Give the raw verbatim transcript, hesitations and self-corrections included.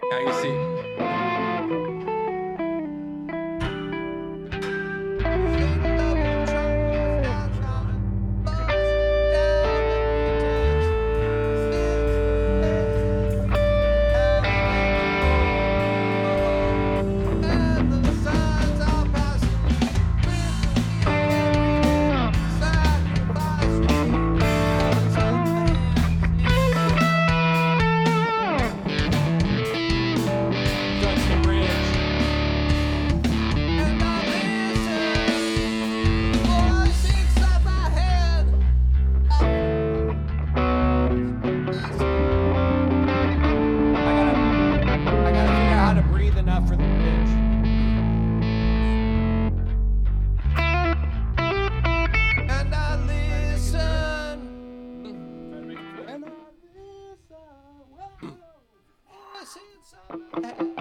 Now you see. Enough for the bridge. And I listen. And I listen. Whoa. Listen.